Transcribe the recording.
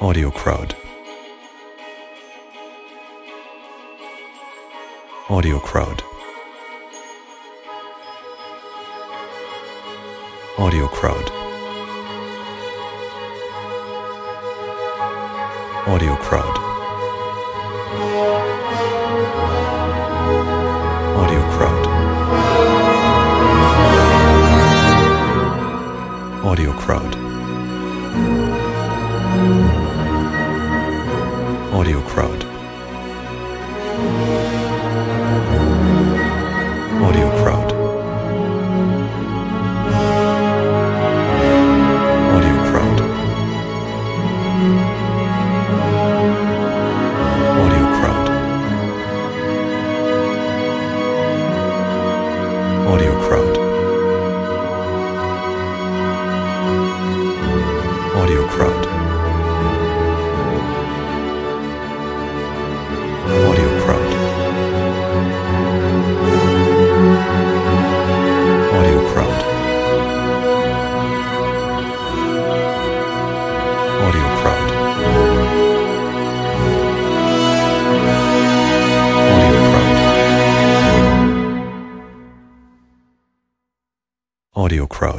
Audio Crowd. Audio Crowd. Audio Crowd. Audio Crowd. Audio Crowd. Audio Crowd. Audio Crowd. Audio Crowd. Audio Crowd. Audio Crowd. Audio Crowd. Audio Crowd. Audio Crowd. Audio Crowd. Audio Crowd. Audio Crowd. Audio Crowd.